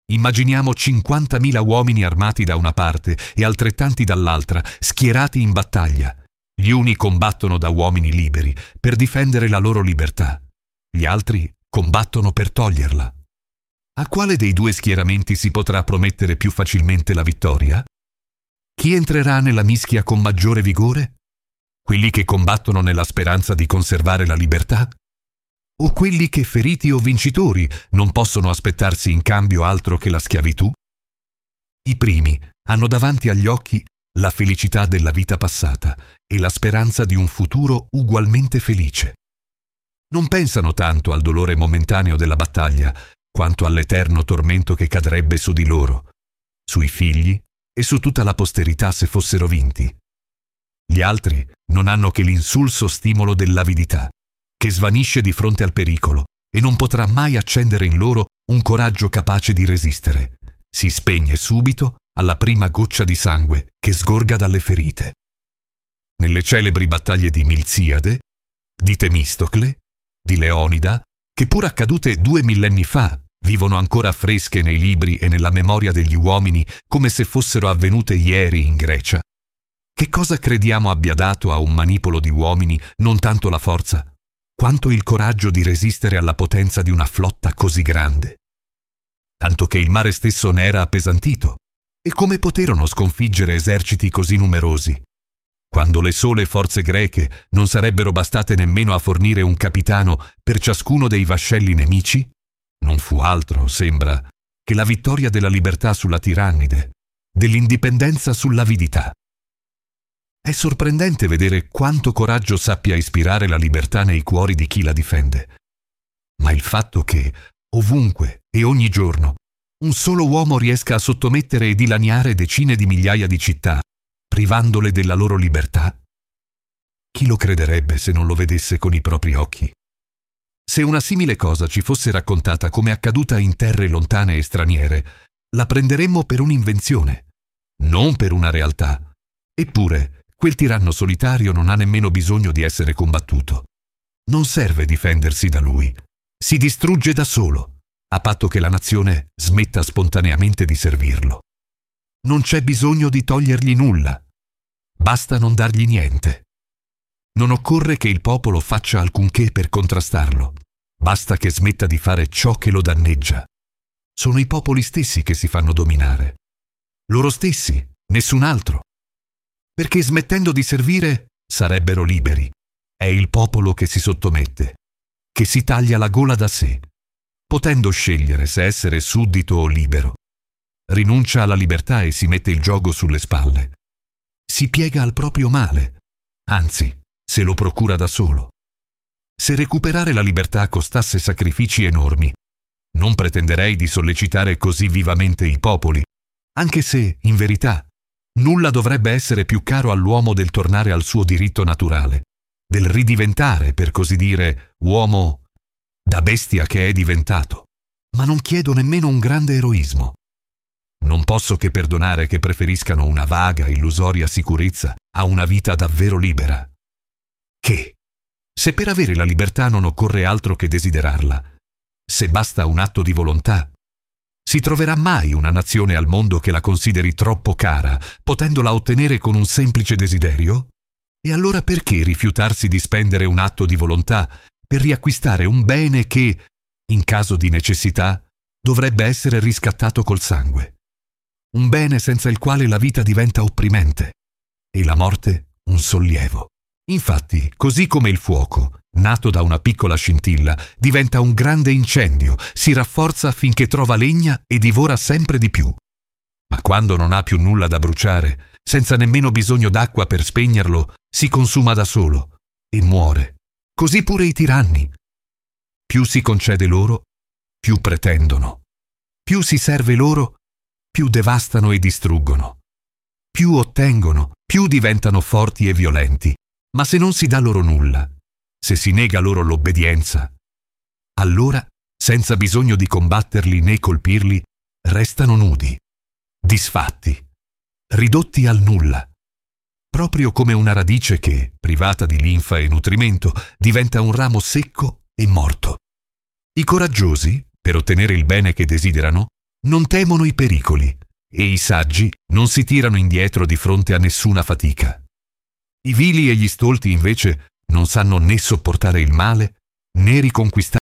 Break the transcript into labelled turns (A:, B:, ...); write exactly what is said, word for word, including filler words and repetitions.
A: Immaginiamo cinquantamila uomini armati da una parte e altrettanti dall'altra, schierati in battaglia. Gli uni combattono da uomini liberi per difendere la loro libertà. Gli altri combattono per toglierla. A quale dei due schieramenti si potrà promettere più facilmente la vittoria? Chi entrerà nella mischia con maggiore vigore? Quelli che combattono nella speranza di conservare la libertà? O quelli che, feriti o vincitori, non possono aspettarsi in cambio altro che la schiavitù? I primi hanno davanti agli occhi la felicità della vita passata e la speranza di un futuro ugualmente felice. Non pensano tanto al dolore momentaneo della battaglia, quanto all'eterno tormento che cadrebbe su di loro, sui figli e su tutta la posterità se fossero vinti. Gli altri non hanno che l'insulso stimolo dell'avidità, che svanisce di fronte al pericolo e non potrà mai accendere in loro un coraggio capace di resistere. Si spegne subito alla prima goccia di sangue che sgorga dalle ferite. Nelle celebri battaglie di Milziade, di Temistocle, di Leonida, che pur accadute due millenni fa, vivono ancora fresche nei libri e nella memoria degli uomini come se fossero avvenute ieri in Grecia. Che cosa crediamo abbia dato a un manipolo di uomini non tanto la forza, quanto il coraggio di resistere alla potenza di una flotta così grande? Tanto che il mare stesso ne era appesantito. E come poterono sconfiggere eserciti così numerosi? Quando le sole forze greche non sarebbero bastate nemmeno a fornire un capitano per ciascuno dei vascelli nemici, non fu altro, sembra, che la vittoria della libertà sulla tirannide, dell'indipendenza sull'avidità. È sorprendente vedere quanto coraggio sappia ispirare la libertà nei cuori di chi la difende. Ma il fatto che, ovunque e ogni giorno, un solo uomo riesca a sottomettere e dilaniare decine di migliaia di città, privandole della loro libertà? Chi lo crederebbe se non lo vedesse con i propri occhi? Se una simile cosa ci fosse raccontata come accaduta in terre lontane e straniere, la prenderemmo per un'invenzione, non per una realtà. Eppure, quel tiranno solitario non ha nemmeno bisogno di essere combattuto. Non serve difendersi da lui. Si distrugge da solo, a patto che la nazione smetta spontaneamente di servirlo. Non c'è bisogno di togliergli nulla. Basta non dargli niente. Non occorre che il popolo faccia alcunché per contrastarlo. Basta che smetta di fare ciò che lo danneggia. Sono i popoli stessi che si fanno dominare. Loro stessi, nessun altro. Perché smettendo di servire sarebbero liberi. È il popolo che si sottomette, che si taglia la gola da sé, potendo scegliere se essere suddito o libero. Rinuncia alla libertà e si mette il giogo sulle spalle. Si piega al proprio male, anzi, se lo procura da solo. Se recuperare la libertà costasse sacrifici enormi, non pretenderei di sollecitare così vivamente i popoli, anche se, in verità, nulla dovrebbe essere più caro all'uomo del tornare al suo diritto naturale, del ridiventare, per così dire, uomo da bestia che è diventato. Ma non chiedo nemmeno un grande eroismo. Non posso che perdonare che preferiscano una vaga, illusoria sicurezza a una vita davvero libera. Che, se per avere la libertà non occorre altro che desiderarla, se basta un atto di volontà, si troverà mai una nazione al mondo che la consideri troppo cara, potendola ottenere con un semplice desiderio? E allora perché rifiutarsi di spendere un atto di volontà per riacquistare un bene che, in caso di necessità, dovrebbe essere riscattato col sangue? Un bene senza il quale la vita diventa opprimente e la morte un sollievo. Infatti, così come il fuoco, nato da una piccola scintilla, diventa un grande incendio, si rafforza finché trova legna e divora sempre di più. Ma quando non ha più nulla da bruciare, senza nemmeno bisogno d'acqua per spegnerlo, si consuma da solo e muore. Così pure i tiranni. Più si concede loro, più pretendono. Più si serve loro, più devastano e distruggono. Più ottengono, più diventano forti e violenti. Ma se non si dà loro nulla, se si nega loro l'obbedienza, allora, senza bisogno di combatterli né colpirli, restano nudi, disfatti, ridotti al nulla, proprio come una radice che, privata di linfa e nutrimento, diventa un ramo secco e morto. I coraggiosi, per ottenere il bene che desiderano, non temono i pericoli e i saggi non si tirano indietro di fronte a nessuna fatica. I vili e gli stolti invece non sanno né sopportare il male né riconquistare